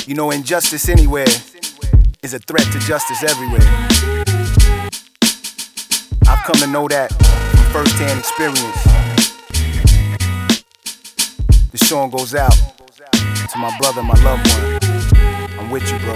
You know, injustice anywhere is a threat to justice everywhere. I've come to know that from first-hand experience. This song goes out to my brother, my loved one. I'm with you, bro.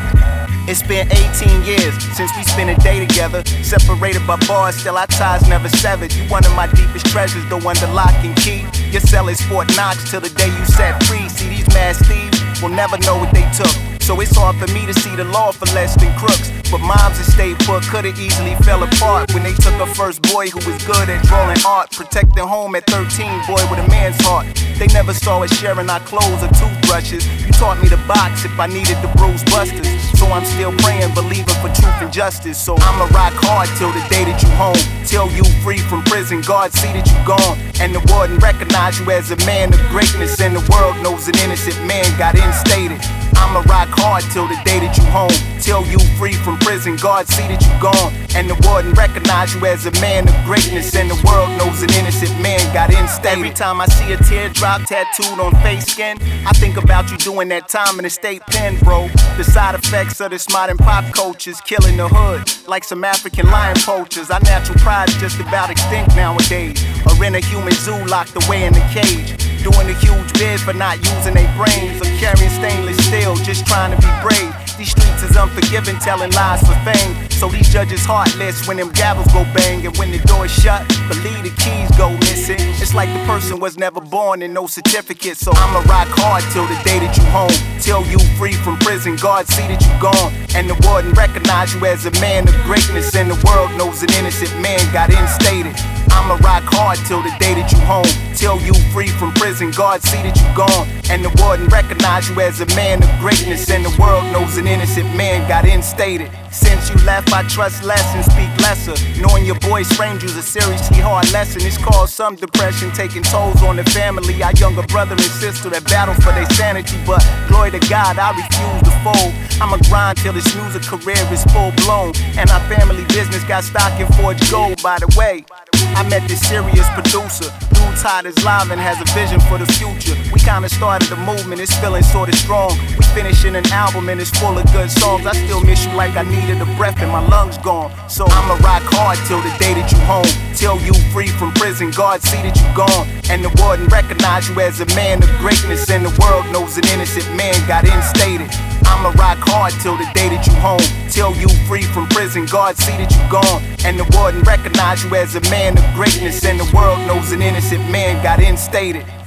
It's been 18 years since we spent a day together. Separated by bars, still our ties never severed. You one of my deepest treasures, the one to lock and key. Your cell is Fort Knox till the day you set free. See, these mass thieves will never know what they took. So it's hard for me to see the law for less than crooks. But moms that stayed put could've easily fell apart when they took a first boy who was good at drawing art. Protecting home at 13, boy with a man's heart. They never saw us sharing our clothes or toothbrushes. You taught me to box if I needed the bruise busters. So I'm still praying, believing for truth and justice. So I'ma rock hard till the day that you home. Till you free from prison, guards see that you gone. And the warden recognize you as a man of greatness. And the world knows an innocent man got instated. I'ma rock hard till the day that you home. Till you free from prison, guards see that you gone. And the warden recognize you as a man of greatness. And the world knows an innocent man got instated. Every time I see a teardrop tattooed on face skin, I think about you doing that time in the state pen, bro. The side effects of this modern pop culture's killing the hood, like some African lion poachers. Our natural pride's just about extinct nowadays, or in a human zoo locked away in the cage. Doing a huge bid for not using their brains, or carrying stainless steel, just trying to be brave. These streets is unforgiving, telling lies for fame. So these judges heartless when them gavels go bang. And when the door's shut, believe the keys go missing. It's like the person was never born and no certificate. So I'ma rock hard till the day that you home. Till you free from prison, guards see that you gone. And the warden recognize you as a man of greatness. And the world knows an innocent man got instated. I'ma rock hard till the day that you home. Till you free from prison, guards see that you gone. And the warden recognize you as a man of greatness. And the world knows an innocent man got instated. Since you left, I trust less and speak lesser. Knowing your boys framed you's a seriously hard lesson. It's caused some depression, taking tolls on the family. Our younger brother and sister that battle for their sanity. But glory to God, I refuse to fold. I'ma grind till this music career is full blown. And our family business got stock in forged gold, by the way. I met this serious producer. Dude tied his live and has a vision for the future. We kinda started the movement, it's feeling sorta strong. We finishing an album and it's full of good songs. I still miss you like I needed a breath and my lungs gone. So I'ma rock hard till the day that you home. Till you free from prison, guards see that you gone. And the warden recognize you as a man of greatness. And the world knows an innocent man got instated. I'ma rock hard till the day that you home. Till you free from prison, guards see that you gone. And the warden recognize you as a man of greatness. And the world knows an innocent man got instated.